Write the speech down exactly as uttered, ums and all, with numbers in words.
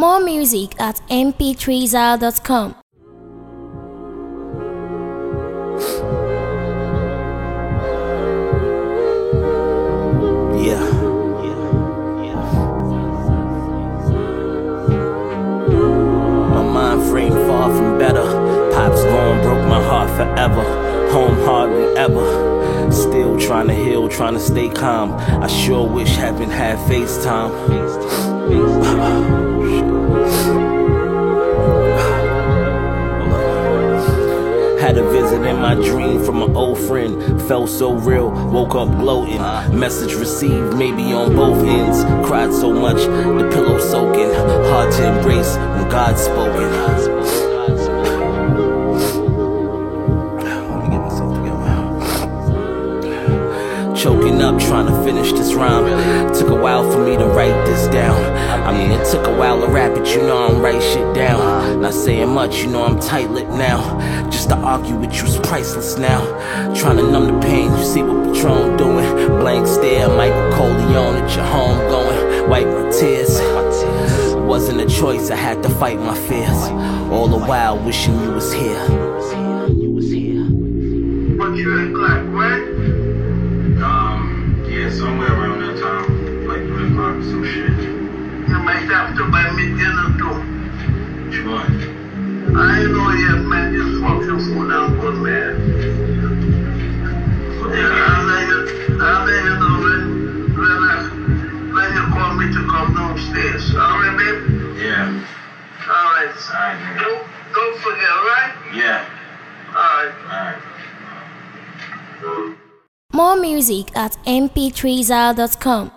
More music at m p three zal dot com. Yeah. My mind frame far from better. Pops gone, broke my heart forever. Home hardly ever. Still trying to heal, trying to stay calm. I sure wish heaven had FaceTime. Had a visit in my dream from an old friend. Felt so real, woke up gloating. Message received, maybe on both ends. Cried so much, the pillow soaking. Hard to embrace when God's spoken. Let me get myself together. Choking up, trying to finish this rhyme. Took a while for me to write this down. I mean, it took a while to rap it, you know I'm write shit down. Not saying much, you know I'm tight-lipped now. Just to argue with you's priceless now. Trying to numb the pain, you see what Patron doing. Blank stare, Michael Corleone at your home going. Wipe my tears. Wasn't a choice, I had to fight my fears. All the while wishing you was here. What you in Clark, right? Um, yeah, somewhere around that time, like three o'clock or some shit. You might have to buy me dinner too. Which one? I ain't know yet, man. Just fuck your phone down, good man. Yeah, I'll let you, I'll let you know when, when, I, when you call me to come downstairs. Alright, babe? Yeah. Alright. Alright, nigga. Don't, don't forget, alright? Yeah. Alright. Alright. More music at m p three zal dot com.